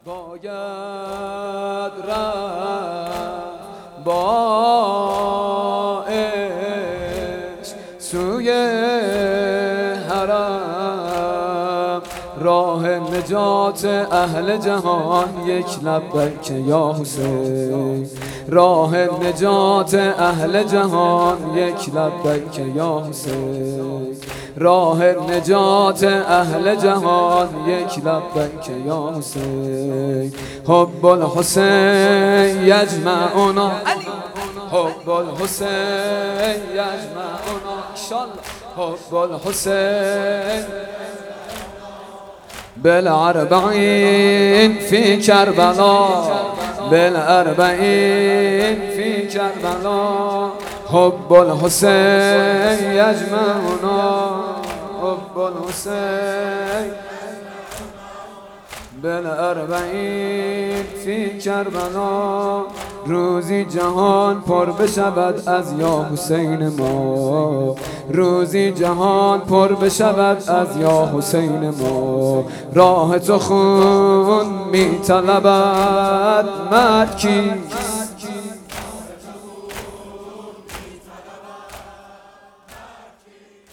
باید رفت با عشق سوی حرم، راه نجات اهل جهان یک لبیک یا حسین. راه نجات اهل جهان یک لبیک یا حسین. راه نجات اهل جهان یک لبیک یا حسین. حب الحسین یجمعنا، حب الحسین یجمعنا، حب الحسین بالاربعین فی کربلا، بالاربعین فی کربلا. حب الحسین یجمعنا، حب الحسین بالاربعین فی کربلا. روزی جهان پر بشود از یا حسین ما، روزی جهان پر بشود از یا حسین ما. راه تو خون می طلبد مرد کیست؟